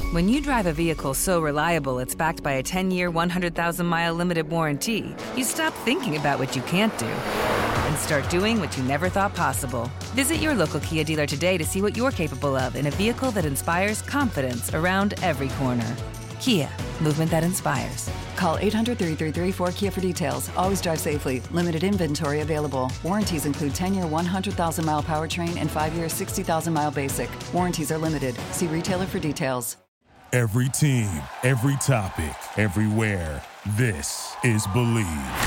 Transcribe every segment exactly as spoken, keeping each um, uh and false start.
When you drive a vehicle so reliable it's backed by a ten-year, one hundred thousand mile limited warranty, you stop thinking about what you can't do and start doing what you never thought possible. Visit your local Kia dealer today to see what you're capable of in a vehicle that inspires confidence around every corner. Kia, movement that inspires. Call eight hundred, three three three, four K I A for details. Always drive safely. Limited inventory available. Warranties include ten-year, one hundred thousand mile powertrain and five-year, sixty thousand mile basic. Warranties are limited. See retailer for details. Every team, every topic, everywhere. This is Believe.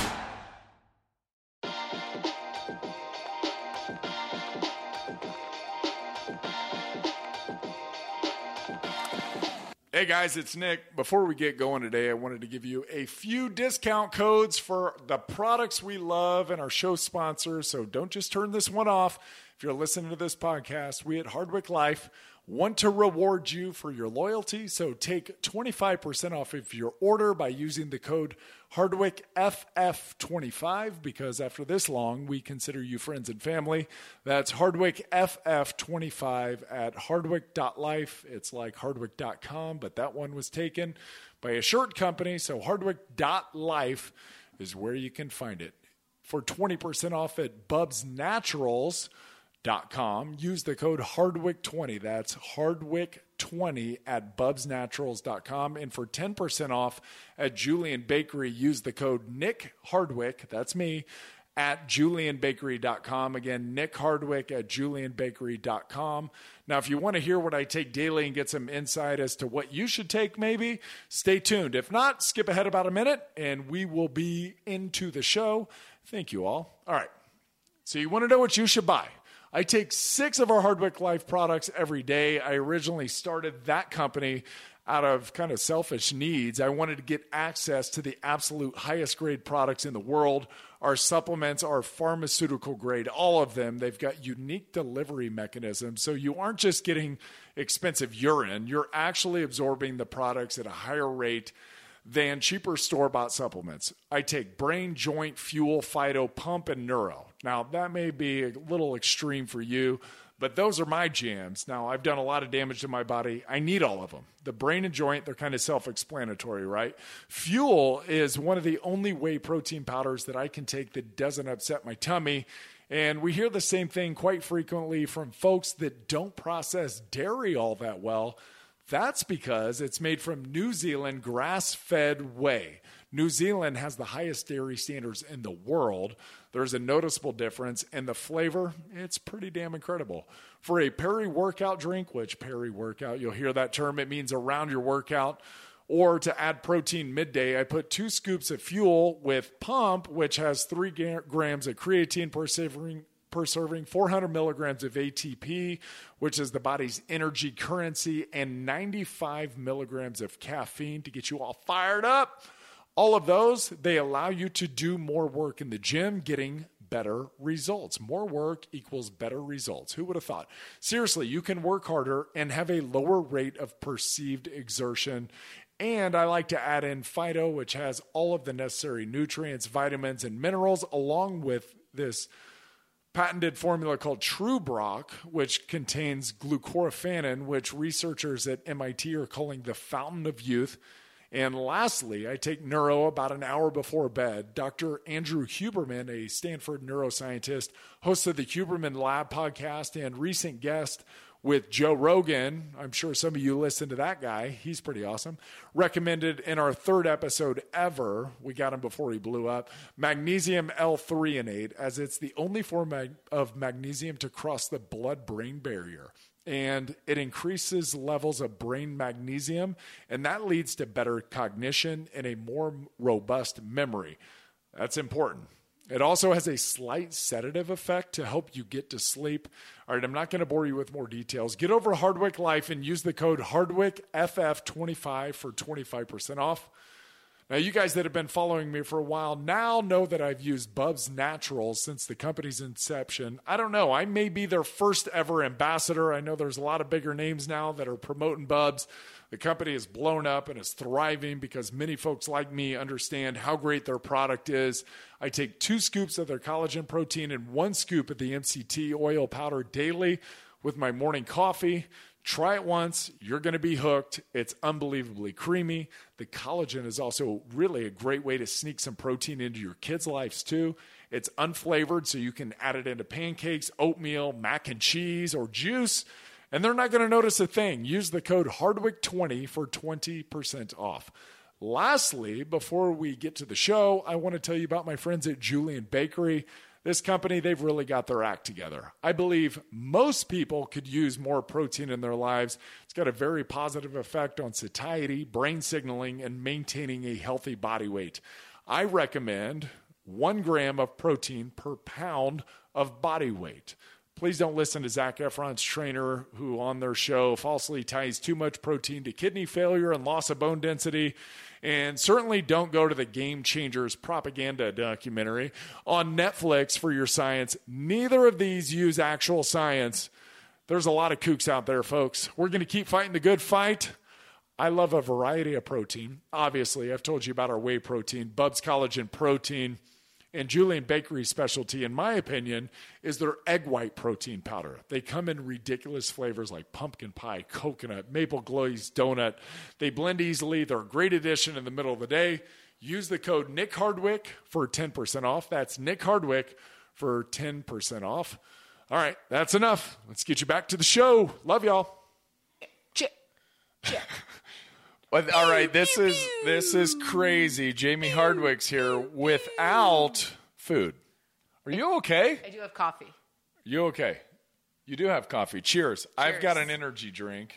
Hey guys, it's Nick. Before we get going today, I wanted to give you a few discount codes for the products we love and our show sponsors. So don't just turn this one off. If you're listening to this podcast, we at Hardwick Life want to reward you for your loyalty. So take twenty-five percent off of your order by using the code Hardwick F F twenty-five, because after this long, we consider you friends and family. That's Hardwick F F twenty-five at hardwick dot life. It's like hardwick dot com, but that one was taken by a shirt company. So hardwick dot life is where you can find it. For twenty percent off at Bubs Naturals dot com. Use the code Hardwick twenty. That's Hardwick twenty at Bubs Naturals dot com. And for ten percent off at Julian Bakery, use the code Nick Hardwick. That's me at Julian Bakery dot com. Again, Nick Hardwick at Julian Bakery dot com. Now, if you want to hear what I take daily and get some insight as to what you should take, maybe stay tuned. If not, skip ahead about a minute and we will be into the show. Thank you all. All right. So you want to know what you should buy. I take six of our Hardwick Life products every day. I originally started that company out of kind of selfish needs. I wanted to get access to the absolute highest grade products in the world. Our supplements are pharmaceutical grade, all of them. They've got unique delivery mechanisms. So you aren't just getting expensive urine. You're actually absorbing the products at a higher rate than cheaper store-bought supplements. I take Brain, Joint, Fuel, Phyto, Pump, and Neuro. Now, that may be a little extreme for you, but those are my jams. Now, I've done a lot of damage to my body. I need all of them. The Brain and Joint, they're kind of self-explanatory, right? Fuel is one of the only whey protein powders that I can take that doesn't upset my tummy. And we hear the same thing quite frequently from folks that don't process dairy all that well. That's because it's made from New Zealand grass-fed whey. New Zealand has the highest dairy standards in the world. There's a noticeable difference, and the flavor, it's pretty damn incredible. For a peri-workout drink, which peri-workout, you'll hear that term, it means around your workout, or to add protein midday, I put two scoops of Fuel with Pump, which has three grams of creatine per serving, per serving, four hundred milligrams of A T P, which is the body's energy currency, and ninety-five milligrams of caffeine to get you all fired up. All of those, they allow you to do more work in the gym, getting better results. More work equals better results. Who would have thought? Seriously, you can work harder and have a lower rate of perceived exertion. And I like to add in Phyto, which has all of the necessary nutrients, vitamins, and minerals, along with this patented formula called TrueBrock, which contains glucoraphanin, which researchers at M I T are calling the fountain of youth. And lastly, I take Neuro about an hour before bed. Doctor Andrew Huberman, a Stanford neuroscientist, host of the Huberman Lab podcast and recent guest with Joe Rogan. I'm sure some of you listen to that guy. He's pretty awesome. Recommended in our third episode ever, we got him before he blew up, magnesium L-threonate, as it's the only form of magnesium to cross the blood-brain barrier. And it increases levels of brain magnesium, and that leads to better cognition and a more robust memory. That's important. It also has a slight sedative effect to help you get to sleep. All right, I'm not going to bore you with more details. Get over to Hardwick Life and use the code Hardwick F F twenty-five for twenty-five percent off. Now, you guys that have been following me for a while now know that I've used Bubs Naturals since the company's inception. I don't know. I may be their first ever ambassador. I know there's a lot of bigger names now that are promoting Bubs. The company is blown up and is thriving because many folks like me understand how great their product is. I take two scoops of their collagen protein and one scoop of the M C T oil powder daily with my morning coffee. Try it once. You're going to be hooked. It's unbelievably creamy. The collagen is also really a great way to sneak some protein into your kids' lives too. It's unflavored, so you can add it into pancakes, oatmeal, mac and cheese, or juice, and they're not going to notice a thing. Use the code Hardwick twenty for twenty percent off. Lastly, before we get to the show, I want to tell you about my friends at Julian Bakery. This company, they've really got their act together. I believe most people could use more protein in their lives. It's got a very positive effect on satiety, brain signaling, and maintaining a healthy body weight. I recommend one gram of protein per pound of body weight. Please don't listen to Zac Efron's trainer, who on their show falsely ties too much protein to kidney failure and loss of bone density. And certainly don't go to the Game Changers propaganda documentary on Netflix for your science. Neither of these use actual science. There's a lot of kooks out there, folks. We're going to keep fighting the good fight. I love a variety of protein. Obviously, I've told you about our whey protein, Bubs Collagen Protein. And Julian Bakery's specialty, in my opinion, is their egg white protein powder. They come in ridiculous flavors like pumpkin pie, coconut, maple glazed donut. They blend easily. They're a great addition in the middle of the day. Use the code Nick Hardwick for ten percent off. That's Nick Hardwick for ten percent off. All right, that's enough. Let's get you back to the show. Love y'all. Chip. Chip. Well, all right, this is this is crazy. Jamie Hardwick's here without food. Are you okay? I do have coffee. You okay? You do have coffee. Cheers. Cheers. I've got an energy drink,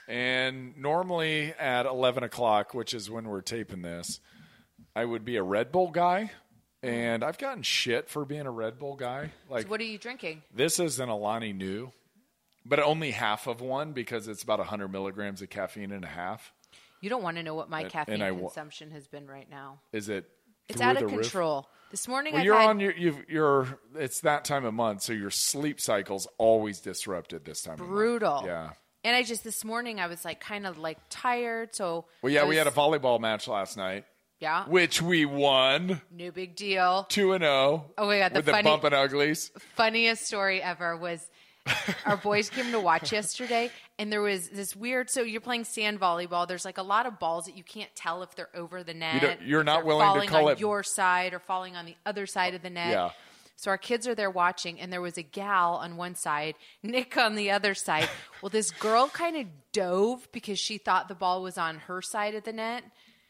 and normally at eleven o'clock, which is when we're taping this, I would be a Red Bull guy, and I've gotten shit for being a Red Bull guy. Like, So what are you drinking? this is an Alani Nu, but only half of one because it's about one hundred milligrams of caffeine and a half. You don't want to know what my And- caffeine and I wa- consumption has been right now. Is it? It's through out the of roof? control. This morning Well, I've you're had, on your, you've, you're, it's that time of month, so your sleep cycle's always disrupted this time brutal. of month. Yeah. And I just, this morning I was like kind of like tired. So Well, yeah, I we was- had a volleyball match last night, yeah, which we won no big deal. two and oh. Oh my God, the with the funny- bump and uglies. Funniest story ever was our boys came to watch yesterday, and there was this weird, so you're playing sand volleyball. There's like a lot of balls that you can't tell if they're over the net. You don't- you're if not they're willing to falling call on it- your side or falling on the other side of the net. Yeah. So our kids are there watching, and there was a gal on one side, Nick on the other side. Well, this girl kind of dove because she thought the ball was on her side of the net.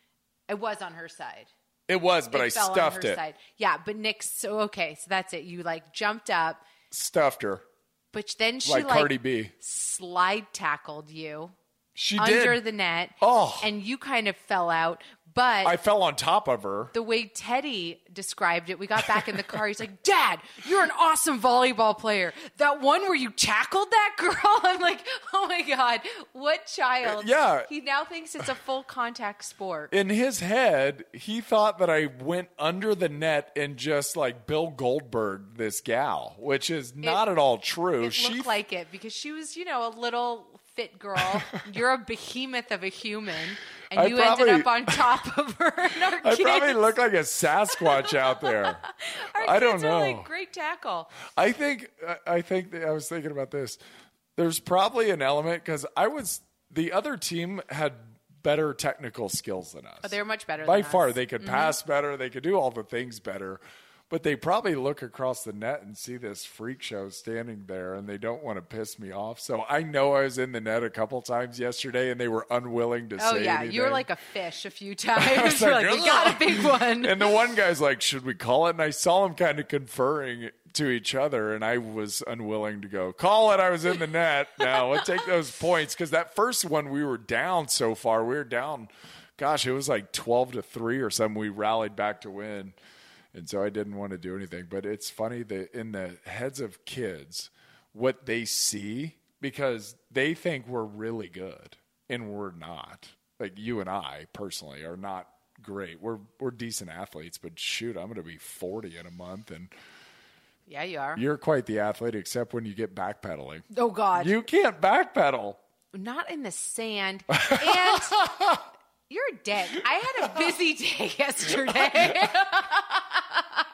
It was on her side. It was, but it I fell stuffed on her it. Side. Yeah, but Nick's so okay. So that's it. You like jumped up, Stuffed her. but then she Like like, Cardi B. slide tackled you She under did. the net. Oh. And you kind of fell out. But I fell on top of her. the way Teddy described it, we got back in the car. He's like, Dad, you're an awesome volleyball player. That one where you tackled that girl? I'm like, oh my God, what child? Yeah. He now thinks it's a full contact sport. In his head, he thought that I went under the net and just like Bill Goldberg this gal, which is not at all true. It she looked like it because she was, you know, a little fit girl. You're a behemoth of a human. And I you probably- ended up on top of her and our I kids. probably look like a Sasquatch out there. Our I don't kids know. are like, great tackle. I think I- I think that I was thinking about this. There's probably an element because I was the other team had better technical skills than us. But they were much better by than far. us. They could pass better. They could do all the things better. But they probably look across the net and see this freak show standing there, and they don't want to piss me off. So I know I was in the net a couple times yesterday, and they were unwilling to Oh, say yeah. anything. You were like a fish a few times. was You're like, like, we got a big one. And the one guy's like, should we call it? And I saw them kind of conferring to each other, and I was unwilling to go, call it. I was in the net. No, let's take those points. Because that first one, we were down so far. We were down, gosh, it was like twelve to three or something. We rallied back to win. And so I didn't want to do anything. But it's funny that in the heads of kids, what they see, because they think we're really good, and we're not. Like you and I personally are not great. We're we're decent athletes, but shoot, I'm going to be forty in a month, and Yeah, you are. you're quite the athlete, except when you get backpedaling. Oh, God. You can't backpedal. Not in the sand. And you're a dick. I had a busy day yesterday.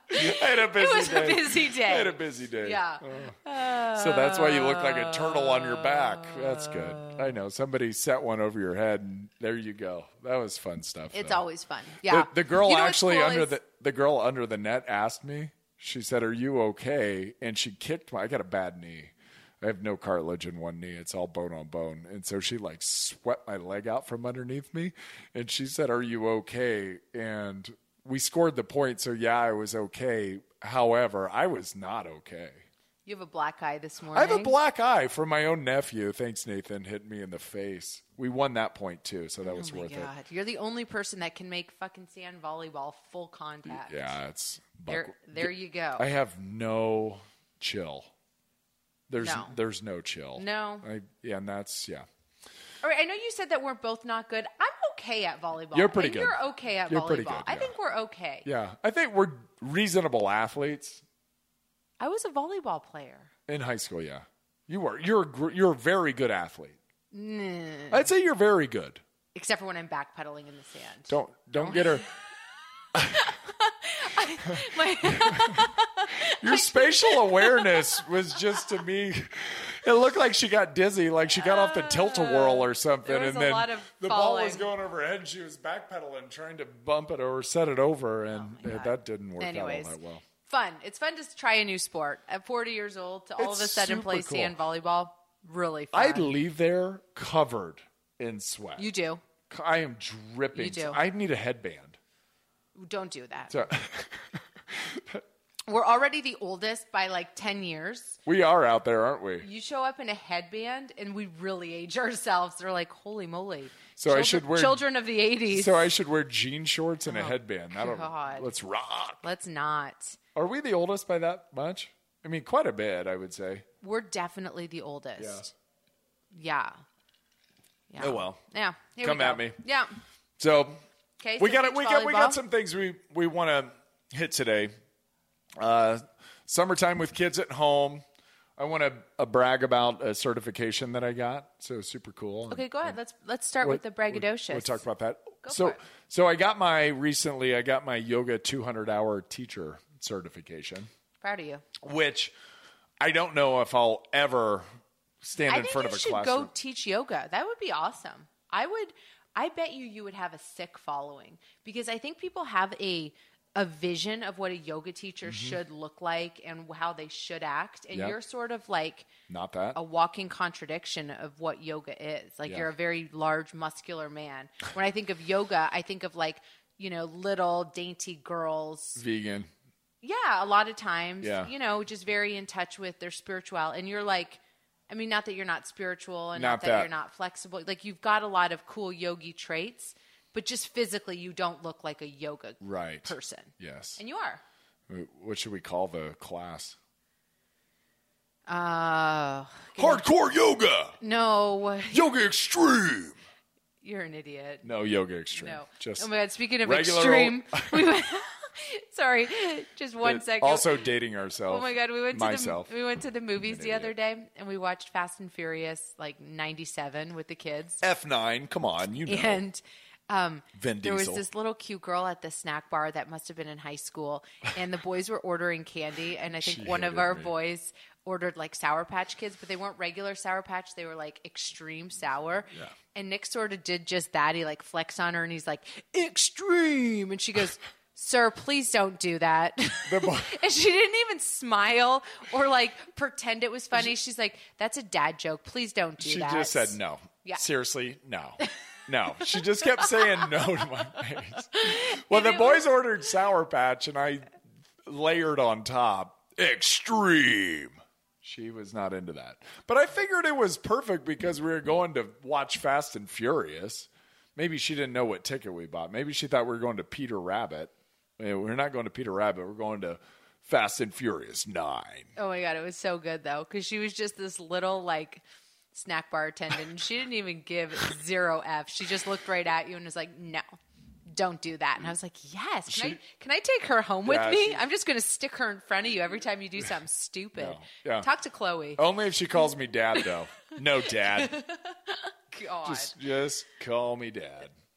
I had a busy It was day. a busy day. I had a busy day. Yeah. Oh. So that's why you look like a turtle on your back. That's good. I know. Somebody set one over your head, and there you go. That was fun stuff. It's though. always fun. Yeah. The, the girl You know what's actually cool under is- the the girl under the net asked me. She said, "Are you okay?" And she kicked my. I got a bad knee. I have no cartilage in one knee. It's all bone on bone. And so she like swept my leg out from underneath me. And she said, "Are you okay?" And we scored the point. So yeah, I was okay. However, I was not okay. You have a black eye this I morning. have a black eye from my own nephew. Thanks, Nathan. Hit me in the face. We won that point too. So that was Oh my worth God. You're the only person that can make fucking sand volleyball full contact. it. Yeah, it's There, buck- there you go. I have no chill. There's No. there's no chill. No. I, yeah, and that's yeah. All right, I know you said that we're both not good. I'm okay at volleyball. You're pretty and good. You're okay at You're volleyball. pretty good, I yeah. think we're okay. Yeah, I think we're reasonable athletes I was a volleyball player. in high school. Yeah, you were. You're a, gr- you're a very good athlete. I'd say you're very good. Except for when I'm backpedaling in the sand. Don't don't get her. My, Your spatial awareness was just to me. It looked like she got dizzy, like she got off the tilt-a-whirl or something, there was and a then lot of the ball was falling. going over her head. And she was backpedaling, trying to bump it or set it over, and Oh my uh, God. that didn't work Anyways. out all that well. fun. It's fun to try a new sport. At forty years old, to all It's of a sudden super play cool. sand volleyball, really fun. I'd leave there covered in sweat. You do. I am dripping. You do. I need a headband. Don't do that. So, We're already the oldest by like ten years. we are out there, aren't we? You show up in a headband and we really age ourselves. They're like, holy moly. So I Children- should wear- Children of the eighties. So I should wear jean shorts and a headband. I don't. God. Let's rock. Let's not. Are we the oldest by that much? I mean, quite a bit, I would say. We're definitely the oldest. Yeah. Yeah. Oh, well. Yeah. Here Come we go. at me. Yeah. So Okay. we so got beach we got we got volleyball. some things we we want to hit today. Uh, summertime with kids at home. I want to uh, brag about a certification that I got. So super cool. Okay, go ahead. Let's let's start with the braggadocious. We'll talk about that. Go so for it. so I got my recently I got my yoga two hundred hour teacher certification, Proud of you. which I don't know if I'll ever stand I in think front you of a should classroom. go teach yoga. That would be awesome. I would. I bet you you would have a sick following because I think people have a a vision of what a yoga teacher should look like and how they should act, and Yep. you're sort of like Not that. a walking contradiction of what yoga is. Like Yeah. you're a very large, muscular man. When I think of yoga, I think of like you know little dainty girls. Vegan. Yeah, a lot of times, Yeah. you know, just very in touch with their spirituality. And you're like, I mean, not that you're not spiritual and not, Not that, that. you're not flexible. Like, you've got a lot of cool yogi traits, but just physically, you don't look like a yoga Right. person. Yes. And you are. What should we call the class? Uh, Hardcore yoga. no, Yoga extreme. you're an idiot. No, yoga extreme. No. Just oh my God, speaking of regular extreme, we went, sorry, just one it- second. Also dating ourselves. Oh my God, we went to myself. the we went to the movies an the other day, and we watched Fast and Furious like ninety-seven with the kids. F nine. Come on, you know. And um, Vin there was Diesel. this little cute girl at the snack bar that must have been in high school, and the boys were ordering candy, and I think She one of hated our me. boys ordered like Sour Patch Kids, but they weren't regular Sour Patch; they were like extreme sour. Yeah. And Nick sort of did just that. He like flexed on her, and he's like extreme, and she goes, "Sir, please don't do that." The boy- And she didn't even smile or like pretend it was funny. She's like, "That's a dad joke. Please don't do She that." just said no. Yeah. Seriously, no. No. She just kept saying no to my face. Well, the it boys ordered Sour Patch, and I layered on top extreme. She was not into that. But I figured it was perfect because we were going to watch Fast and Furious. Maybe she didn't know what ticket we bought. Maybe she thought we were going to Peter Rabbit. Eh, We're not going to Peter Rabbit. We're going to Fast and Furious nine. Oh my God, it was so good though, because she was just this little like snack bar attendant, and she didn't even give zero F. She just looked right at you and was like, "No, don't do that." And I was like, "Yes, can She- I can I take her home with Yeah, me? she- I'm just going to stick her in front of you every time you do something stupid." No. Yeah. Talk to Chloe. Only if she calls me dad, though. No, dad. God, Just, just call me dad.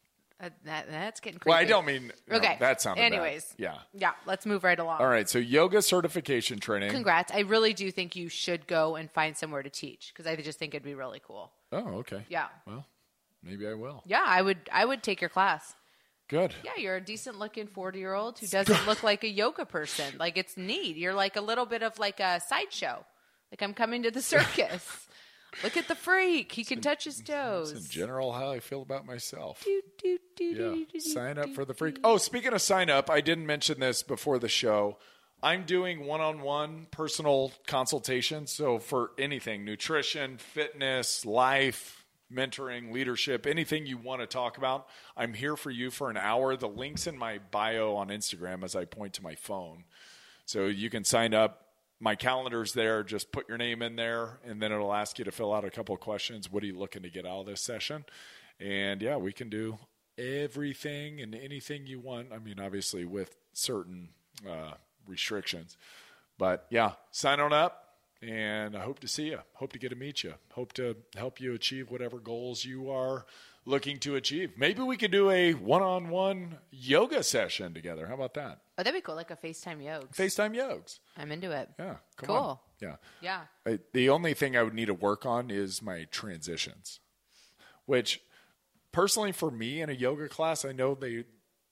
Uh, that, that's getting creepy. Well, I don't mean no, okay. that sounded Anyways. bad. Yeah. Yeah, let's move right along. All right, so yoga certification training. Congrats. I really do think you should go and find somewhere to teach because I just think it'd be really cool. Oh, okay. Yeah. Well, maybe I will. Yeah, I would I would take your class. Good. Yeah, you're a decent looking forty-year-old who doesn't look like a yoga person. Like, it's neat. You're like a little bit of like a sideshow. Like, I'm coming to the circus. Look at the freak. He can touch his toes. That's in general how I feel about myself. Do, do, do, Yeah. do, do, Sign up do, for the do. freak. Oh, speaking of sign up, I didn't mention this before the show. I'm doing one-on-one personal consultations. So for anything, nutrition, fitness, life, mentoring, leadership, anything you want to talk about, I'm here for you for an hour. The link's in my bio on Instagram as I point to my phone. So you can sign up. My calendar's there. Just put your name in there, and then it'll ask you to fill out a couple of questions. What are you looking to get out of this session? And, yeah, we can do everything and anything you want. I mean, obviously with certain uh, restrictions. But, yeah, sign on up. And I hope to see you. Hope to get to meet you. Hope to help you achieve whatever goals you are looking to achieve. Maybe we could do a one-on-one yoga session together. How about that? Oh, that'd be cool. Like a FaceTime yoga. FaceTime yogs. I'm into it. Yeah. Come Cool. on. Yeah. Yeah. I, the only thing I would need to work on is my transitions, which personally for me in a yoga class, I know they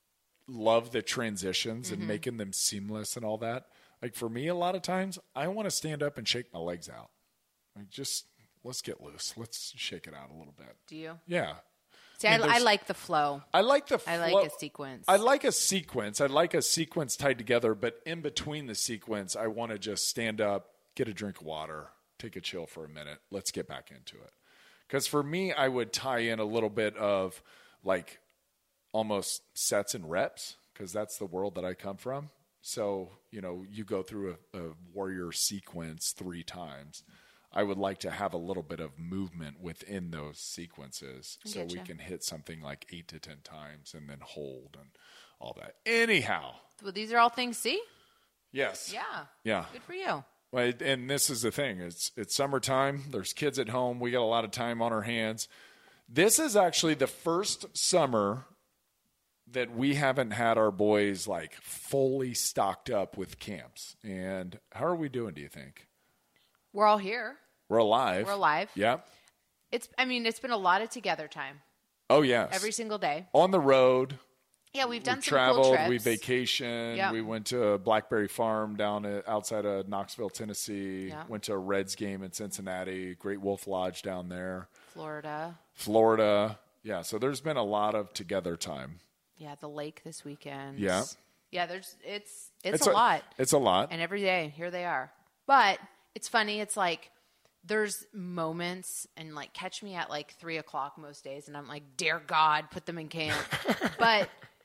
love the transitions Mm-hmm. and making them seamless and all that. Like for me, a lot of times I want to stand up and shake my legs out. Like just let's get loose. Let's shake it out a little bit. Do you? Yeah. See, I, mean, I there's- like the flow. I like the I flow. like a sequence. I like a sequence. I like a sequence tied together, but in between the sequence, I want to just stand up, get a drink of water, take a chill for a minute. Let's get back into it. Because for me, I would tie in a little bit of like almost sets and reps, because that's the world that I come from. So, you know, you go through a, a warrior sequence three times. I would like to have a little bit of movement within those sequences so we Gotcha. can hit something like eight to ten times and then hold and all that. Anyhow. Well, these are all things, see? Yes. Yeah. Yeah. Good for you. Well, and this is the thing. It's it's summertime. There's kids at home. We got a lot of time on our hands. This is actually the first summer that we haven't had our boys like fully stocked up with camps. And how are we doing, do you think? We're all here. We're alive. We're alive. Yeah. It's. I mean, it's been a lot of together time Oh, yes. every single day. On the road. Yeah, we've done We some traveled. cool trips. We vacationed. Yeah. We went to Blackberry Farm down at, outside of Knoxville, Tennessee. Yeah. Went to a Reds game in Cincinnati. Great Wolf Lodge down there. Florida. Florida. Yeah, so there's been a lot of together time. Yeah, the lake this weekend. Yeah. Yeah, there's it's it's, a, lot. It's a lot. And every day, here they are. But it's funny, it's like there's moments and like catch me at like three o'clock most days and I'm like, dear God, put them in camp. But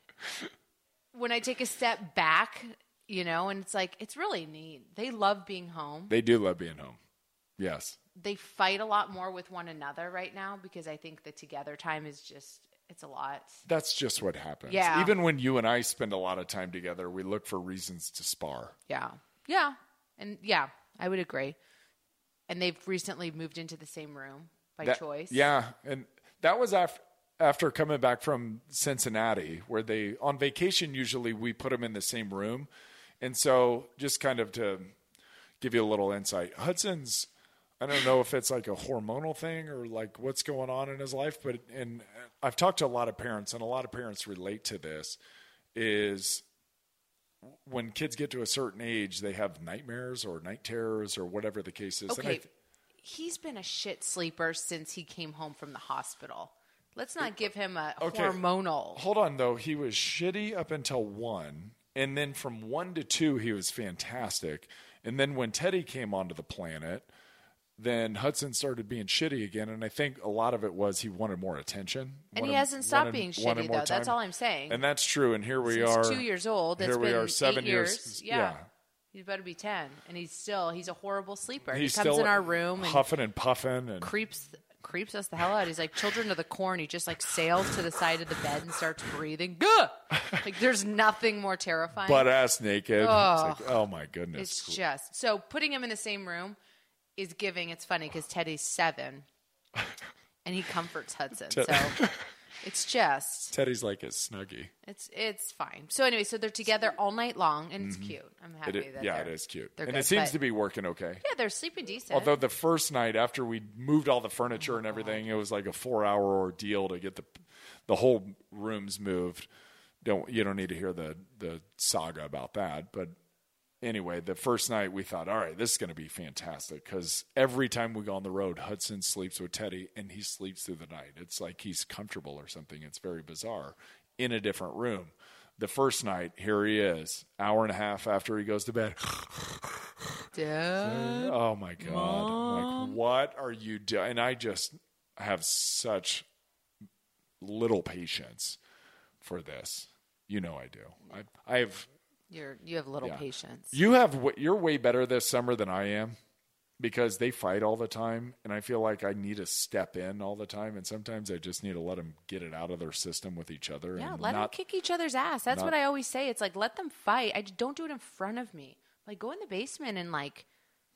when I take a step back, you know, and it's like, it's really neat. They love being home. They do love being home. Yes. They fight a lot more with one another right now because I think the together time is just, it's a lot. That's just what happens. Yeah. Even when you and I spend a lot of time together, we look for reasons to spar. Yeah. Yeah. And yeah, I would agree. And they've recently moved into the same room by That- choice. Yeah, and that was after after coming back from Cincinnati, where they on vacation usually we put them in the same room, and so just kind of to give you a little insight, Hudson's. I don't know if it's like a hormonal thing or like what's going on in his life, but and I've talked to a lot of parents, and a lot of parents relate to this. Is when kids get to a certain age, they have nightmares or night terrors or whatever the case is. And I Okay. th- He's been a shit sleeper since he came home from the hospital. Let's not give him a Okay. hormonal. Hold on, though. He was shitty up until one. And then from one to two, he was fantastic. And then when Teddy came onto the planet, then Hudson started being shitty again. And I think a lot of it was he wanted more attention. And he wanted- hasn't stopped wanted- being wanted shitty, more though. That's time. all I'm saying. And that's true. And here we Since are. two years old. That's Here we been are, seven eight years. years. Yeah. Yeah. He's about to be ten. And he's still, he's a horrible sleeper. He's he comes still in our room and huffing and puffing. And creeps creeps us the hell out. He's like children of the corn. He just like sails to the side of the bed and starts breathing. Gah! Like there's nothing more terrifying. butt ass naked. Oh. It's like, oh, my goodness. It's just so putting him in the same room is giving. It's funny because Teddy's seven, and he comforts Hudson. So it's It's just Teddy's like his Snuggie. it's it's fine. So anyway, so they're together all night long, and it's cute. I'm It happy i- that yeah, they're, it is cute. they're And good, it seems but- to be working okay. Yeah, they're sleeping decent. Although the first night after we moved all the furniture and everything, it was like a four-hour ordeal to get the the whole rooms moved. Don't you don't need to hear the the saga about that, but anyway, the first night we thought, all right, this is going to be fantastic because every time we go on the road, Hudson sleeps with Teddy and he sleeps through the night. It's like he's comfortable or something. It's very bizarre in a different room. The first night, here he is, hour and a half after he goes to bed. Dad. Oh my God. I'm like, what are you doing? And I just have such little patience for this. You know I do. I, I have... You're you have little Yeah. patience. You have w- you're way better this summer than I am because they fight all the time, and I feel like I need to step in all the time, and sometimes I just need to let them get it out of their system with each other. Yeah, and let them not, kick each other's ass. That's not- what I always say. It's like let them fight. I just don't do it in front of me. Like go in the basement and like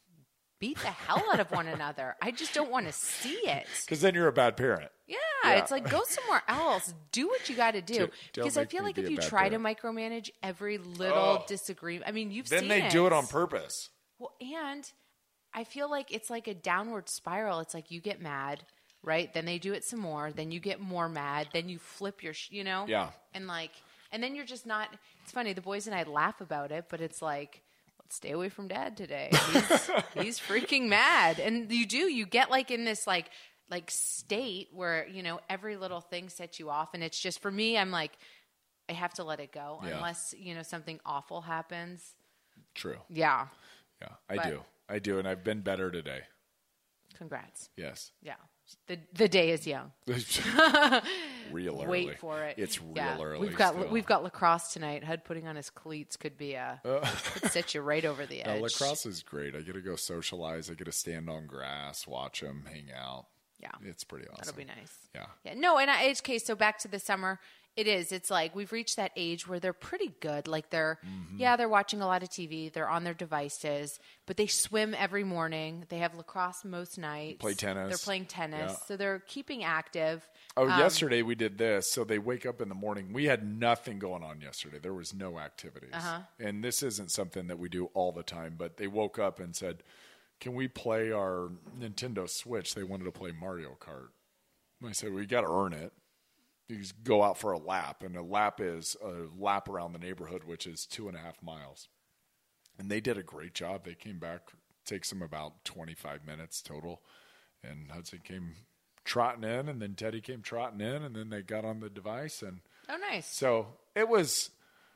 beat the hell out of one another. I just don't want to see it. because then you're a bad parent. Yeah, Yeah. it's like go somewhere else. Do what you got to do. Don't Because I make feel me like be if a you bad try parent. to micromanage every little Oh. disagreement, I mean, you've Then seen they it. do it on purpose. Well, and I feel like it's like a downward spiral. It's like you get mad, right? Then they do it some more. Then you get more mad. Then you flip your, sh- you know? Yeah. And like, and then you're just not. It's funny. The boys and I laugh about it, but it's like, let's stay away from Dad today. He's, he's freaking mad, and you do. You get like in this like like state where you know every little thing sets you off, and it's just for me. I'm like, I have to let it go Yeah. unless you know something awful happens. True. Yeah. Yeah, I But- do. I do, and I've been better today. Congrats. Yes. Yeah. The the day is young. Real early. Wait for it. It's real Yeah. early. We've got still. we've got lacrosse tonight. Hud putting on his cleats could be a could set you right over the No, edge. lacrosse is great. I get to go socialize. I get to stand on grass, watch them, hang out. Yeah. It's pretty awesome. That'll be nice. Yeah. Yeah. No, and I, okay, so back to the summer. It is. It's like we've reached that age where they're pretty good. Like they're, Mm-hmm. yeah, they're watching a lot of T V. They're on their devices, but they swim every morning. They have lacrosse most nights. Play tennis. They're playing tennis. Yeah. So they're keeping active. Oh, Um, yesterday we did this. So they wake up in the morning. We had nothing going on yesterday. There was no activities. Uh-huh. And this isn't something that we do all the time, but they woke up and said, can we play our Nintendo Switch? They wanted to play Mario Kart. I said, we got to earn it. You just go out for a lap, and a lap is a lap around the neighborhood, which is two and a half miles. And they did a great job. They came back. Takes them about twenty-five minutes total. And Hudson came trotting in, and then Teddy came trotting in, and then they got on the device. And Oh, nice. so it was,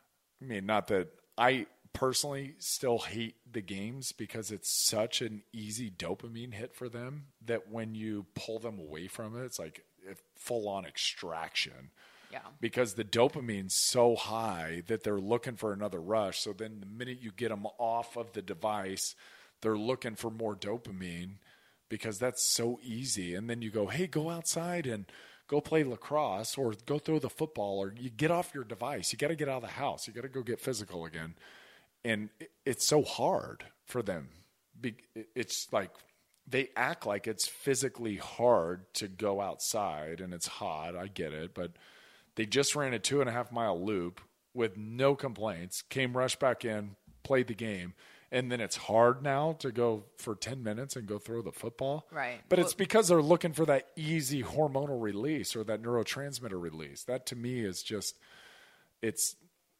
I mean, not that I personally still hate the games because it's such an easy dopamine hit for them that when you pull them away from it, it's like a full-on extraction. Yeah. Because the dopamine's so high that they're looking for another rush. So then the minute you get them off of the device, they're looking for more dopamine because that's so easy. And then you go, hey, go outside and go play lacrosse or go throw the football, or you get off your device. You got to get out of the house. You got to go get physical again. And it- it's so hard for them. Be- It's like they act like it's physically hard to go outside and it's hot. I get it. But they just ran a two and a half mile loop with no complaints, came rush back in, played the game. And then it's hard now to go for ten minutes and go throw the football. Right. But Well- it's because they're looking for that easy hormonal release or that neurotransmitter release. That to me is just, it's,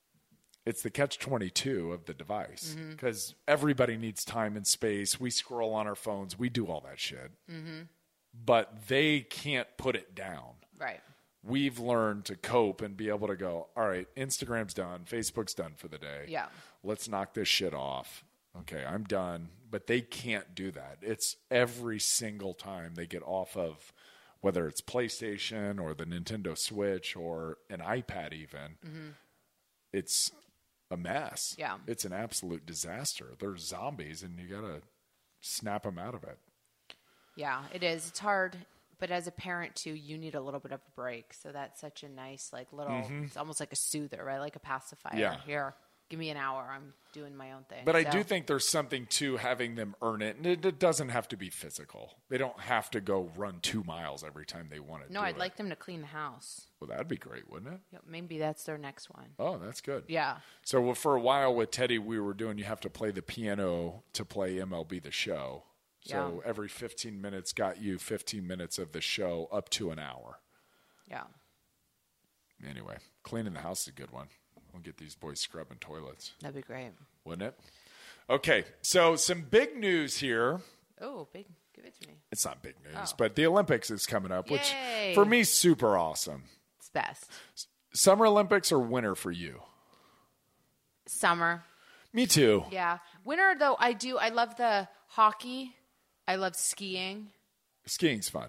it's the catch twenty-two of the device because everybody needs time and space. We scroll on our phones. We do all that shit. Mm-hmm. But they can't put it down. Right. We've learned to cope and be able to go, all right, Instagram's done. Facebook's done for the day. Yeah. Let's knock this shit off. Okay, I'm done. But they can't do that. It's every single time they get off of whether it's PlayStation or the Nintendo Switch or an iPad even, Mm-hmm. it's a mess. Yeah. It's an absolute disaster. They're zombies, and you got to snap them out of it. Yeah, it is. It's hard, but as a parent too, you need a little bit of a break. So that's such a nice, like little. It's almost like a soother, right? Like a pacifier. Mm-hmm. Yeah. Here, give me an hour. I'm doing my own thing. But I So- do think there's something to having them earn it. And it, it doesn't have to be physical. They don't have to go run two miles every time they want to No, do I'd it. like them to clean the house. Well, that'd be great, wouldn't it? Yeah, maybe that's their next one. Oh, that's good. Yeah. So well, for a while with Teddy, we were doing you have to play the piano to play M L B The Show. So Yeah. every fifteen minutes got you fifteen minutes of the show up to an hour. Yeah. Anyway, cleaning the house is a good one. We'll get these boys scrubbing toilets, That'd be great. wouldn't it? Okay, so some big news here. Oh, big. Give it to me. It's not big news, Oh. but the Olympics is coming up, which Yay. for me is super awesome. It's best. Summer Olympics or winter for you? Summer. Me too. Yeah. Winter, though, I do. I love the hockey. I love skiing. Skiing's fun.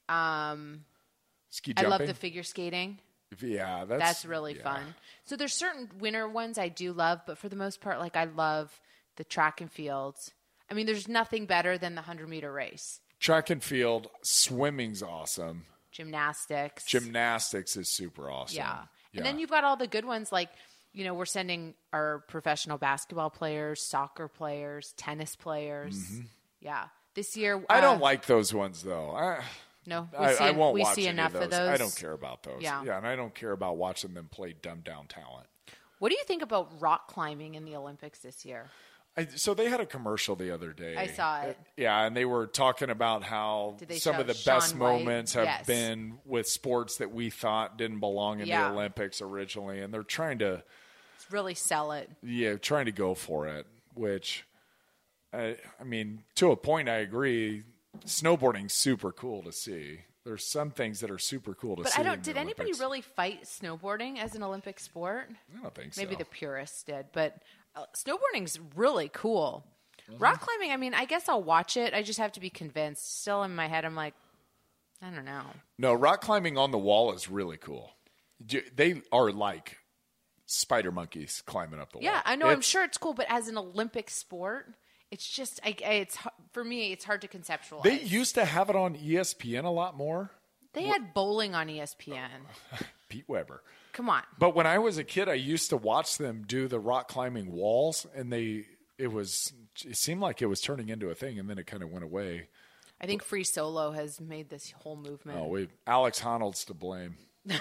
Um, Ski I jumping. love the figure skating. Yeah, that's That's really yeah. fun. So there's certain winter ones I do love, but for the most part, like I love the track and fields. I mean, there's nothing better than the hundred meter race. Track and field, swimming's awesome. Gymnastics. Gymnastics is super awesome. Yeah. Yeah. And then you've got all the good ones like, you know, we're sending our professional basketball players, soccer players, tennis players. Yeah. This year. Mm-hmm. I don't uh, like those ones though. I, No, we I, see, I won't we watch see any enough of of those. those. I don't care about those. Yeah. yeah, and I don't care about watching them play dumbed down talent. What do you think about rock climbing in the Olympics this year? I, so they had a commercial the other day. I saw it. Yeah, and they were talking about how Did they some show of the Shaun best White? moments have Yes. been with sports that we thought didn't belong in Yeah. the Olympics originally, and they're trying to, Really sell it. yeah, trying to go for it. Which, I, I mean, to a point, I agree. Snowboarding's super cool to see. There's some things that are super cool to But see. I don't. in the Did anybody Olympics. really fight snowboarding as an Olympic sport? I don't think so. Maybe the purists did, but uh, snowboarding's really cool. Mm-hmm. Rock climbing. I mean, I guess I'll watch it. I just have to be convinced. Still in my head, I'm like, I don't know. No, rock climbing on the wall is really cool. Do- They are like spider monkeys climbing up the wall. Yeah, I know. I'm It's- sure it's cool, but as an Olympic sport, it's just. I, I- it's h- for me. It's hard to conceptualize. They used to have it on E S P N a lot more. They had bowling on E S P N. Pete Weber. Come on. But when I was a kid, I used to watch them do the rock climbing walls, and they it was it seemed like it was turning into a thing, and then it kind of went away. I think Free Solo has made this whole movement. Oh, we Alex Honnold's to blame.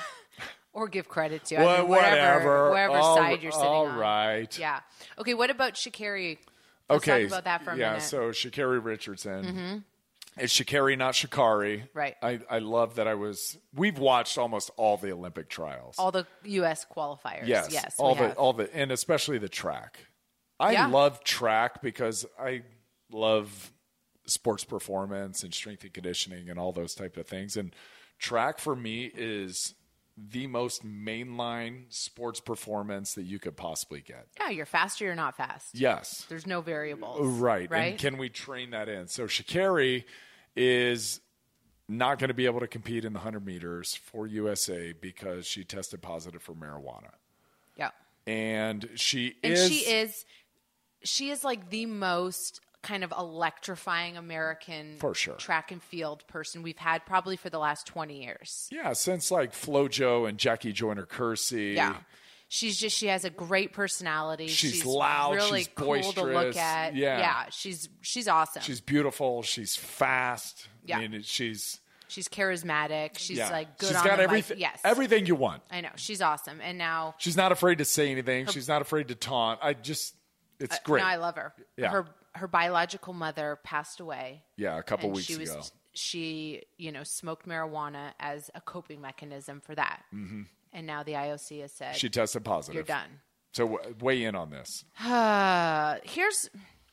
Or give credit to. I Well, mean, whatever, whatever. wherever All- side you're sitting all on. right. Yeah. Okay. What about Sha'Carri? Let's Okay, talk about that for a yeah. minute. So Sha'Carri Richardson. It's Sha'Carri, not Sha'Carri. Right. I, I love that I was. We've watched almost all the Olympic trials. All the U S qualifiers. Yes, Yes. all we the have. all the and especially the track. I Yeah. love track because I love sports performance and strength and conditioning and all those type of things. And track for me is the most mainline sports performance that you could possibly get. Yeah, you're fast or you're not fast. Yes. There's no variables. Right. Right. And can we train that in? So Sha'Carri is not going to be able to compete in the one hundred meters for U S A because she tested positive for marijuana. yeah. And she And is she is, she is like the most kind of electrifying American For sure. track and field person we've had probably for the last twenty years. Yeah, since like FloJo and Jackie Joyner Kersey. Yeah. She's just, she has a great personality. She's loud, really she's cool to look boisterous. at. Yeah. Yeah. She's, she's awesome. She's beautiful. She's fast. Yeah. I mean, she's She's charismatic. She's yeah. like good She's on got the everything. mic. Yes. Everything you want. I know. She's awesome. And now She's not afraid to say anything. She's not afraid to taunt. I just, it's great. no, I love her. Yeah. Her her biological mother passed away. yeah, a couple and weeks she was ago. she, you know, smoked marijuana as a coping mechanism for that. Mm-hmm. And now the I O C has said She tested positive. you're done. So w- weigh in on this. Uh, here's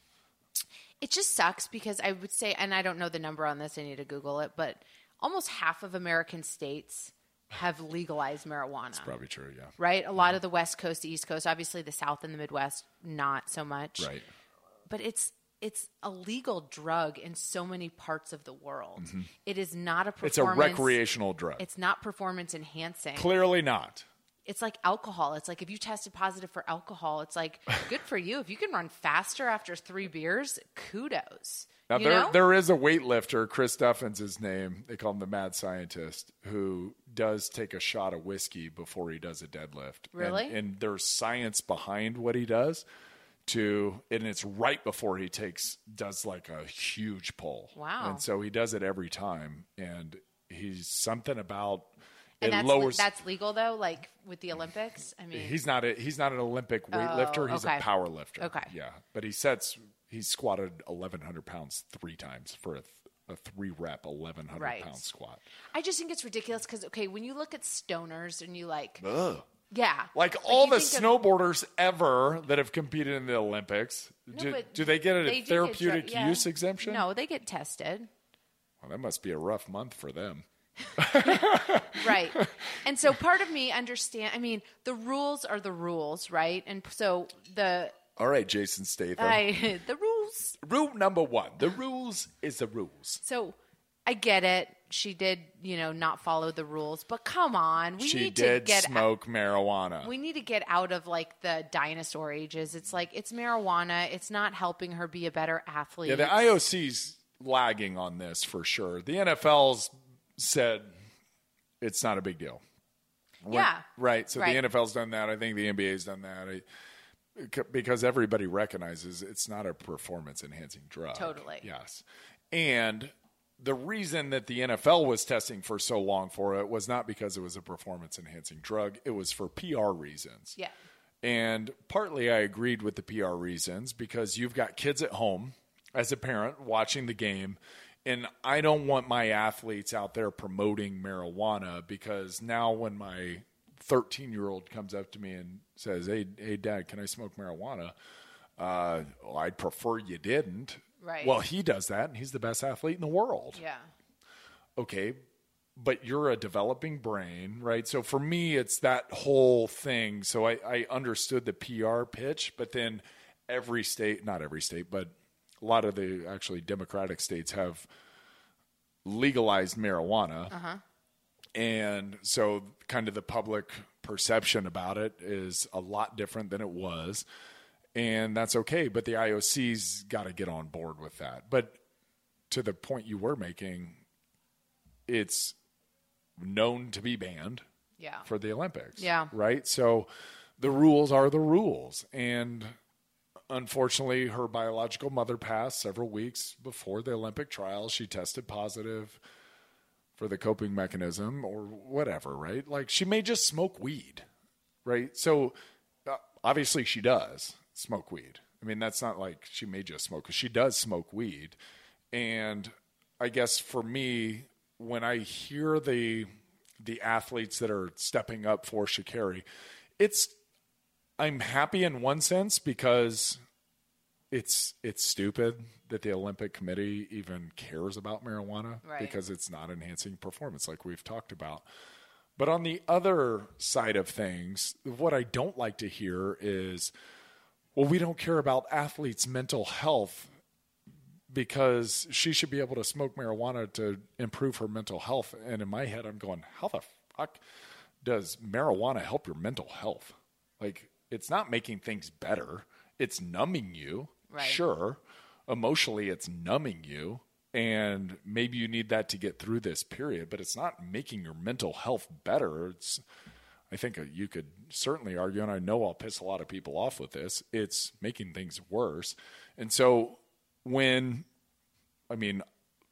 it just sucks because I would say, and I don't know the number on this, I need to Google it, but almost half of American states have legalized marijuana. Probably true, yeah. Right? A lot of the West Coast, the East Coast, obviously the South and the Midwest, not so much. Right. But it's it's a legal drug in so many parts of the world. It is not a performance. It's a recreational drug. It's not performance enhancing. Clearly not. It's like alcohol. It's like if you tested positive for alcohol, it's like good for you. If you can run faster after three beers, kudos. Now, you there know? there is a weightlifter, Chris Duffin's his name. They call him the mad scientist, who does take a shot of whiskey before he does a deadlift. Really? And, and there's science behind what he does. To and it's right before he takes does like a huge pull. Wow. And so he does it every time. And he's something about And it that's, lowers. that's legal though, like with the Olympics. I mean, he's not a he's not an Olympic weightlifter. Oh, he's okay. a power lifter. Okay. Yeah, but he sets he squatted eleven hundred pounds three times for a, a three rep eleven hundred Right. pound squat. I just think it's ridiculous because okay, when you look at stoners and you like, Ugh. yeah, Like all you the think of- snowboarders ever that have competed in the Olympics, No, do, but do they get a they do get therapeutic dr- yeah. use exemption? No, they get tested. Well, that must be a rough month for them. Right. And so part of me understand, I mean, the rules are the rules, right? And so the All right, Jason Statham. I, the rules. Rule number one: the rules is the rules. So I get it. She did, you know, not follow the rules, but come on, we she need did to get smoke marijuana. we need to get out of like the dinosaur ages. It's like it's marijuana. It's not helping her be a better athlete. Yeah, the I O C's lagging on this for sure. The N F L's said it's not a big deal. When- Yeah. Right. So Right. the N F L's done that. I think the N B A's done that. I, because everybody recognizes it's not a performance enhancing drug. Totally. Yes. And the reason that the N F L was testing for so long for it was not because it was a performance enhancing drug. It was for P R reasons. Yeah. And partly I agreed with the P R reasons because you've got kids at home as a parent watching the game, and I don't want my athletes out there promoting marijuana because now when my thirteen-year-old comes up to me and says, hey, hey, Dad, can I smoke marijuana? Uh, well, I'd prefer you didn't. Right. Well, he does that, and he's the best athlete in the world. Yeah. Okay, but you're a developing brain, right? So for me, it's that whole thing. So I, I understood the P R pitch, but then every state, not every state, but a lot of the actually Democratic states have legalized marijuana. Uh-huh. And so kind of the public perception about it is a lot different than it was. And that's okay. But the I O C's got to get on board with that. But to the point you were making, it's known to be banned Yeah. for the Olympics. Yeah. Right? So the rules are the rules. And unfortunately, her biological mother passed several weeks before the Olympic trials. She tested positive for the coping mechanism or whatever, right? Like she may just smoke weed, right? So uh, obviously she does smoke weed. I mean, that's not like she may just smoke, because she does smoke weed. And I guess for me, when I hear the the athletes that are stepping up for Sha'Carri, it's I'm happy in one sense because it's it's stupid that the Olympic Committee even cares about marijuana, Right. because it's not enhancing performance like we've talked about. But on the other side of things, what I don't like to hear is, well, we don't care about athletes' mental health because she should be able to smoke marijuana to improve her mental health. And in my head, I'm going, how the fuck does marijuana help your mental health? Like, it's not making things better. It's numbing you. Right. Sure. Emotionally, it's numbing you. And maybe you need that to get through this period, but it's not making your mental health better. It's, I think you could certainly argue, and I know I'll piss a lot of people off with this, it's making things worse. And so when, I mean,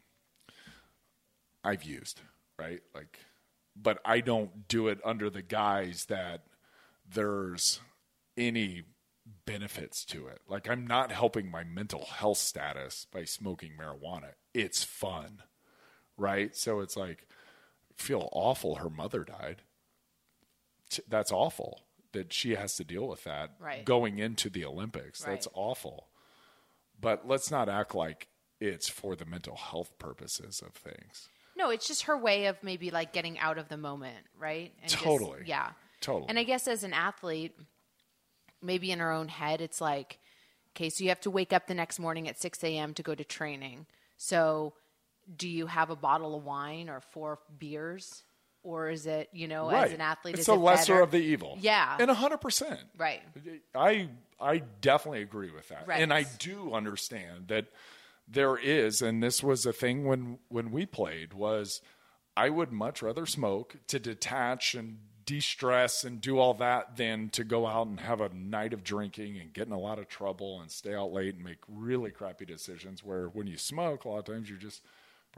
I've used, right? Like, but I don't do it under the guise that there's any benefits to it. Like, I'm not helping my mental health status by smoking marijuana. It's fun, right? So it's like, feel awful her mother died. That's awful that she has to deal with that Right. going into the Olympics. That's Right. awful. But let's not act like it's for the mental health purposes of things. No, it's just her way of maybe like getting out of the moment, right? And just- Totally. yeah. Totally. And I guess as an athlete, maybe in her own head, it's like, okay, so you have to wake up the next morning at six a.m. to go to training. So do you have a bottle of wine or four beers? Or is it, you know, Right. as an athlete, it's is the it lesser better? of the evil. Yeah. And one hundred percent. Right. I I definitely agree with that. Right. And I do understand that there is, and this was a thing when, when we played, was I would much rather smoke to detach and de-stress and do all that than to go out and have a night of drinking and get in a lot of trouble and stay out late and make really crappy decisions, where when you smoke, a lot of times you're just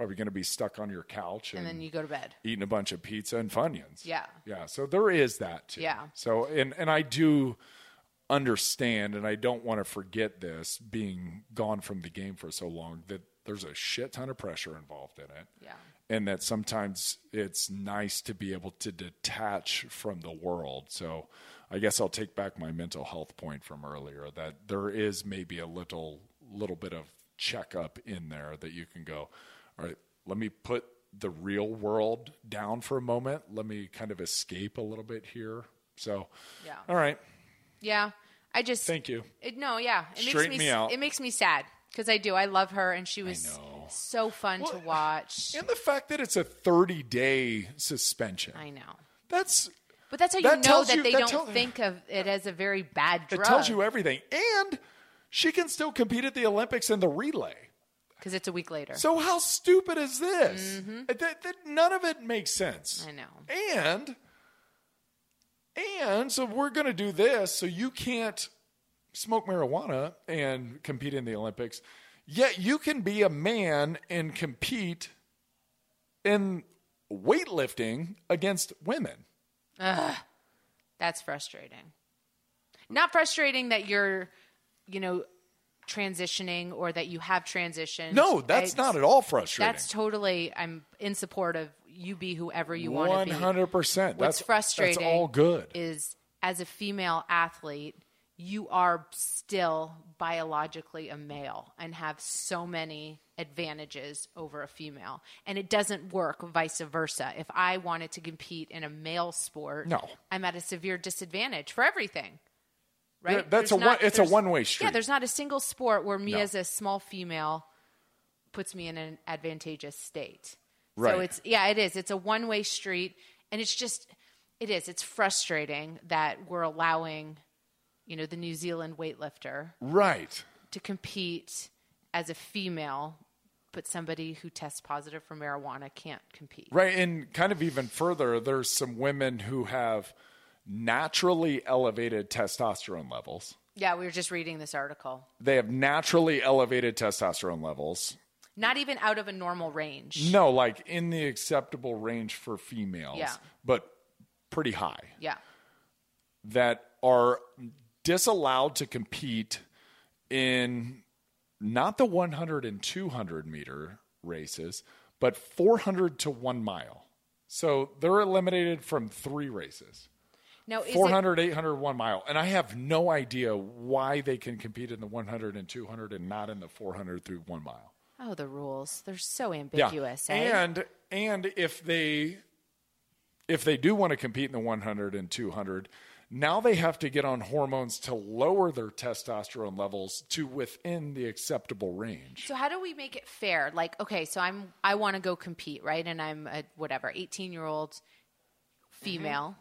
probably going to be stuck on your couch. And, And then you go to bed. Eating a bunch of pizza and Funyuns. Yeah. Yeah. So there is that too. Yeah. So, and, and I do understand, and I don't want to forget this, being gone from the game for so long, that there's a shit ton of pressure involved in it. Yeah. And that sometimes it's nice to be able to detach from the world. So I guess I'll take back my mental health point from earlier, that there is maybe a little little bit of checkup in there that you can go, all right, let me put the real world down for a moment. Let me kind of escape a little bit here. So, Yeah. all right. Yeah. I just Thank you. It, no, yeah. It Straighten makes me, me out. It makes me sad because I do. I love her, and she was know. so fun Well, to watch. And the fact that it's a thirty-day suspension. I know. That's But that's how That you know tells that you- they that don't tell- think of it as a very bad drug. It tells you everything. And she can still compete at the Olympics in the relay. because it's a week later. So how stupid is this? Mm-hmm. That, that none of it makes sense. I know. And and so we're going to do this so you can't smoke marijuana and compete in the Olympics. Yet you can be a man and compete in weightlifting against women. That's frustrating. Not frustrating that you're, you know, transitioning or that you have transitioned. No, that's It's- not at all frustrating. That's totally, I'm in support of you be whoever you want to one be. hundred percent. What's That's frustrating That's all good. is as a female athlete, you are still biologically a male and have so many advantages over a female. And it doesn't work vice versa. If I wanted to compete in a male sport, No. I'm at a severe disadvantage for everything. Right? Yeah, that's There's a one- it's a there's- one-way street. Yeah, there's not a single sport where me No. as a small female puts me in an advantageous state. So Right. it's, yeah, it is. It's a one-way street. And it's just, it is. It's frustrating that we're allowing, you know, the New Zealand weightlifter Right. to compete as a female, but somebody who tests positive for marijuana can't compete. Right. And kind of even further, there's some women who have naturally elevated testosterone levels. Yeah, we were just reading this article. They have naturally elevated testosterone levels. Not even out of a normal range. No, like in the acceptable range for females, Yeah. but pretty high, Yeah. that are disallowed to compete in not the one hundred and two hundred meter races, but four hundred to one mile. So they're eliminated from three races. Now, is four it, hundred, eight hundred, one mile. And I have no idea why they can compete in the one hundred and two hundred and not in the four hundred through one mile. oh, the rules. They're so ambiguous. Yeah. eh? And and if they if they do want to compete in the one hundred and two hundred, now they have to get on hormones to lower their testosterone levels to within the acceptable range. So how do we make it fair? Like, okay, so I'm I want to go compete, right? And I'm a whatever, eighteen-year-old female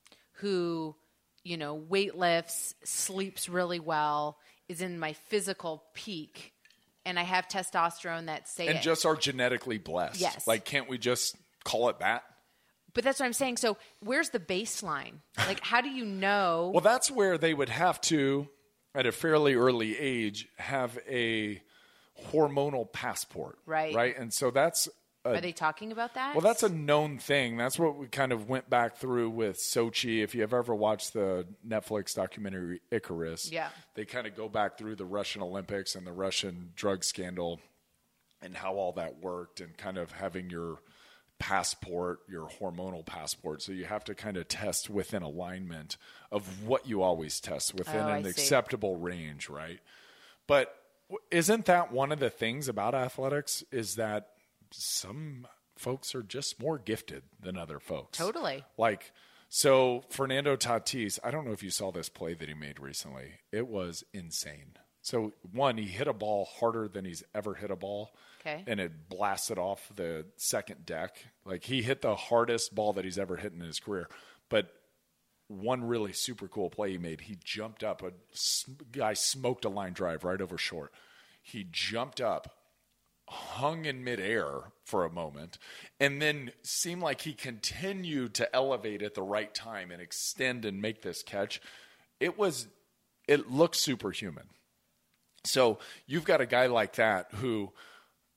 who, you know, weight lifts, sleeps really well, is in my physical peak, and I have testosterone that's say And it. just are genetically blessed. Yes. Like, can't we just call it that? But that's what I'm saying. So where's the baseline? Like, how do you know? Well, that's where they would have to, at a fairly early age, have a hormonal passport. Right. Right. And so that's a, Are they talking about that? well, that's a known thing. That's what we kind of went back through with Sochi. If you have ever watched the Netflix documentary Icarus, Yeah. they kind of go back through the Russian Olympics and the Russian drug scandal and how all that worked, and kind of having your passport, your hormonal passport. So you have to kind of test within alignment of what you always test within Oh, I an see. acceptable range, right? But w- isn't that one of the things about athletics, is that some folks are just more gifted than other folks? Totally. Like, so Fernando Tatis, I don't know if you saw this play that he made recently. It was insane. So one, he hit a ball harder than he's ever hit a ball. Okay. And it blasted off the second deck. Like, he hit the hardest ball that he's ever hit in his career. But one really super cool play he made, he jumped up. A s- guy smoked a line drive right over short. He jumped up, hung in midair for a moment, and then seemed like he continued to elevate at the right time and extend and make this catch. It was, it looked superhuman. So you've got a guy like that who,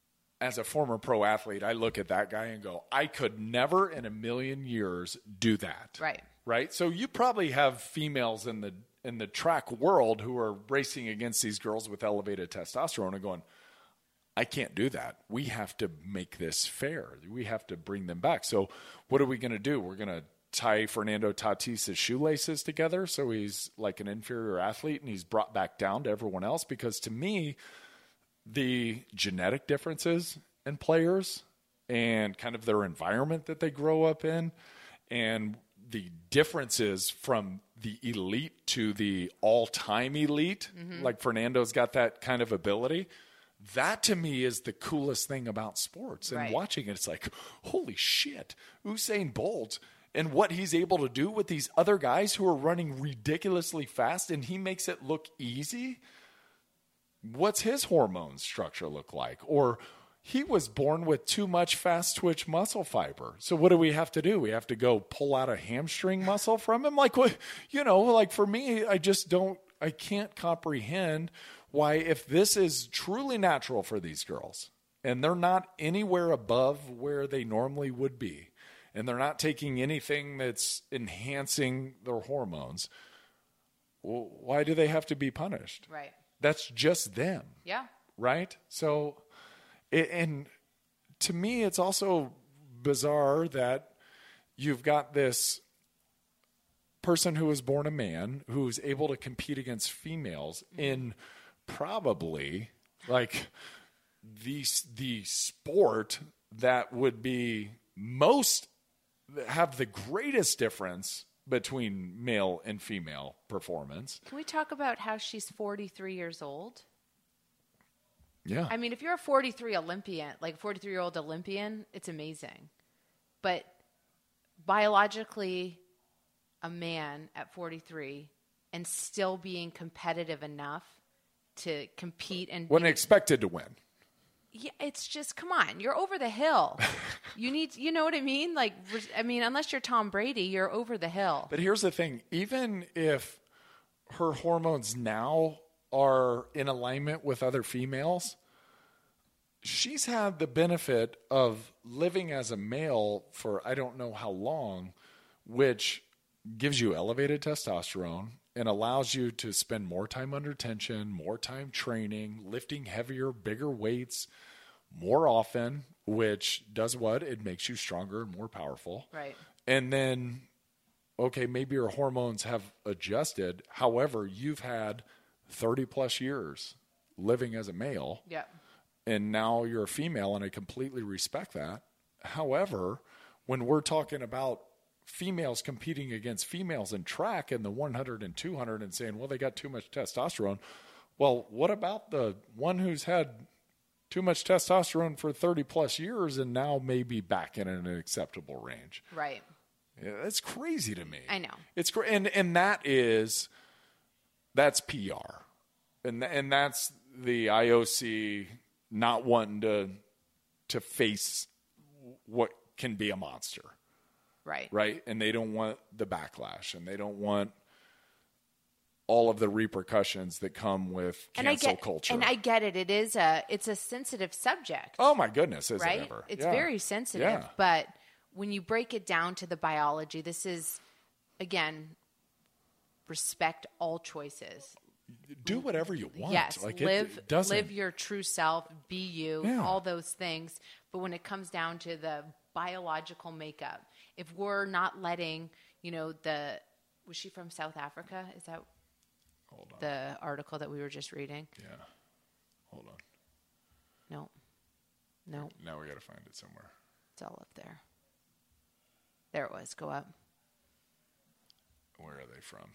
as a former pro athlete, I look at that guy and go, I could never in a million years do that. Right. Right. So you probably have females in the in the track world who are racing against these girls with elevated testosterone and going, I can't do that. We have to make this fair. We have to bring them back. So what are we going to do? We're going to tie Fernando Tatis's shoelaces together so he's like an inferior athlete and he's brought back down to everyone else? Because to me, the genetic differences in players and kind of their environment that they grow up in and the differences from the elite to the all-time elite, mm-hmm. like Fernando's got that kind of ability. That to me is the coolest thing about sports. And right. watching it, it's like, holy shit, Usain Bolt and what he's able to do with these other guys who are running ridiculously fast and he makes it look easy. What's his hormone structure look like? Or he was born with too much fast twitch muscle fiber. So what do we have to do? We have to go pull out a hamstring muscle from him? Like, what, you know, like for me, I just don't, I can't comprehend why, if this is truly natural for these girls and they're not anywhere above where they normally would be, and they're not taking anything that's enhancing their hormones, well, why do they have to be punished? Right. That's just them. Yeah. Right? So, and to me, it's also bizarre that you've got this person who was born a man who's able to compete against females mm-hmm. in probably like the, the sport that would be most, have the greatest difference between male and female performance. Can we talk about how she's forty-three years old? Yeah. I mean, if you're a forty-three Olympian, like a forty-three-year-old Olympian, it's amazing. But biologically, a man at forty-three and still being competitive enough to compete and wasn't be, expected to win. Yeah, it's just, come on, you're over the hill. You need, you know what I mean? Like, I mean, unless you're Tom Brady, you're over the hill. But here's the thing. Even if her hormones now are in alignment with other females, she's had the benefit of living as a male for I don't know how long, which gives you elevated testosterone and allows you to spend more time under tension, more time training, lifting heavier, bigger weights more often, which does what? It makes you stronger and more powerful. Right. And then, okay, maybe your hormones have adjusted. However, you've had thirty plus years living as a male. Yeah. And now you're a female, and I completely respect that. However, when we're talking about females competing against females in track in the one hundred and two hundred and saying, well, they got too much testosterone. Well, what about the one who's had too much testosterone for thirty plus years and now maybe back in an acceptable range? Right. Yeah, that's crazy to me. I know. It's cra- and and that is that's P R. And and that's the I O C not wanting to to face what can be a monster. Right. Right. And they don't want the backlash, and they don't want all of the repercussions that come with cancel and I get, culture. And I get it. It is a, it's a sensitive subject. Oh my goodness. Is right? it ever? It's yeah. very sensitive, yeah. but when you break it down to the biology, this is, again, respect all choices. Do whatever you want. Yes, like live, it, it live your true self, be you, yeah. all those things. But when it comes down to the biological makeup, if we're not letting, you know, the, was she from South Africa? Is that Hold on. the article that we were just reading? Yeah. Hold on. No. No. Now we got to find it somewhere. It's all up there. There it was. Go up. Where are they from?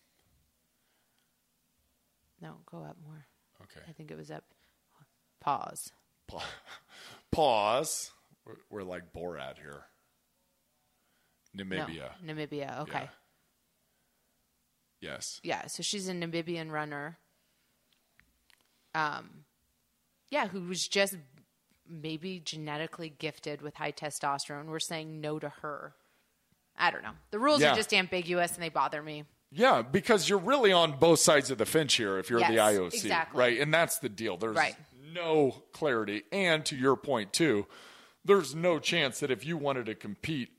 No, go up more. Okay. I think it was up. Pause. Pa- Pause. We're, we're like Borat here. Namibia. No, Namibia. Okay. Yeah. Yes. Yeah. So she's a Namibian runner. Um, yeah, who was just maybe genetically gifted with high testosterone. We're saying no to her. I don't know. The rules Yeah. are just ambiguous and they bother me. Yeah, because you're really on both sides of the fence here if you're Yes, the I O C. exactly. Right? And that's the deal. There's Right. no clarity. And to your point, too, there's no chance that if you wanted to compete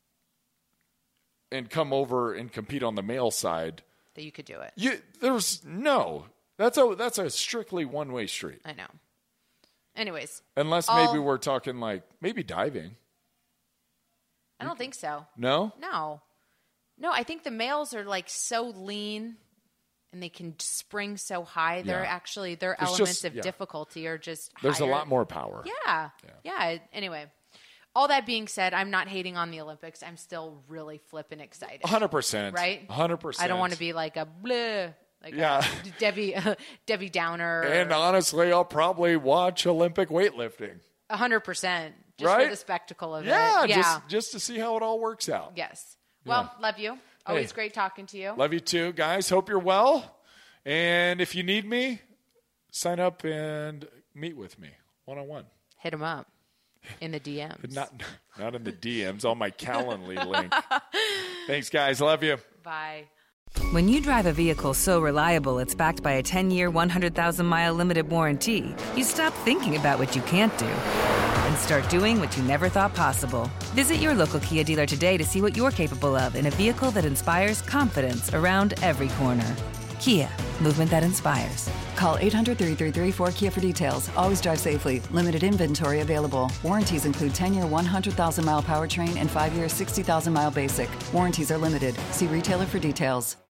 and come over and compete on the male side, that you could do it. You, there's no. That's a that's a strictly one-way street. I know. Anyways. Unless all, maybe we're talking like maybe diving. I don't think so. No? No. No, I think the males are like so lean and they can spring so high. They're Yeah. actually, their There's elements just- of yeah. difficulty are just There's higher. a lot more power. Yeah. yeah. Anyway, all that being said, I'm not hating on the Olympics. I'm still really flipping excited. one hundred percent. Right? one hundred percent. I don't want to be like a bleh, like Yeah. a Debbie, Debbie Downer. And honestly, I'll probably watch Olympic weightlifting. one hundred percent. Just Right? for the spectacle of Yeah, it. Yeah. just just to see how it all works out. Yes. Well, love you. Always Hey. great talking to you. Love you too, guys. Hope you're well. And if you need me, sign up and meet with me one-on-one. Hit him up in the D Ms. Not not in the D Ms, on my Calendly link. Thanks, guys. Love you. Bye. When you drive a vehicle so reliable it's backed by a ten-year, one hundred thousand mile limited warranty, you stop thinking about what you can't do and start doing what you never thought possible. Visit your local Kia dealer today to see what you're capable of in a vehicle that inspires confidence around every corner. Kia, movement that inspires. Call eight hundred, three three three, four K I A for details. Always drive safely. Limited inventory available. Warranties include ten-year, one hundred thousand mile powertrain and five-year, sixty thousand mile basic. Warranties are limited. See retailer for details.